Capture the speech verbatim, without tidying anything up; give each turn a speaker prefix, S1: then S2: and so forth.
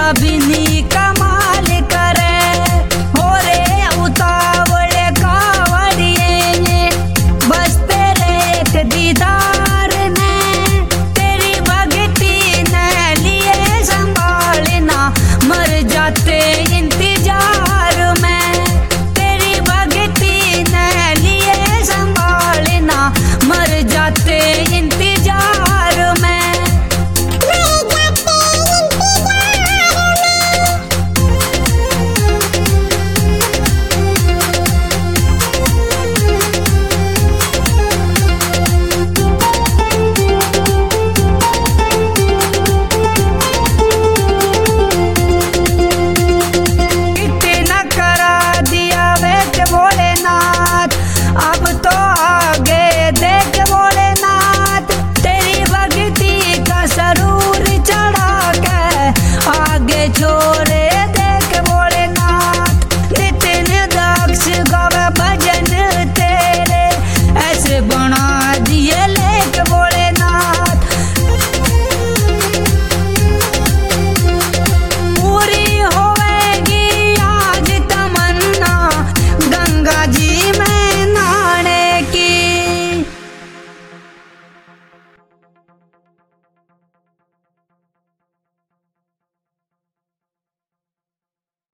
S1: कभी नहीं कमाल करे हो रे उतावले कावड़िए बस तेरे एक दीदार ने तेरी भक्ति ने लिए संभालना मर जाते इंतजार में तेरी भक्ति ने लिए संभालना मर जाते इंतजार में अब तो आगे देख भोलेनाथ तेरी भक्ति का सरूर चढ़ा के आगे छोड़े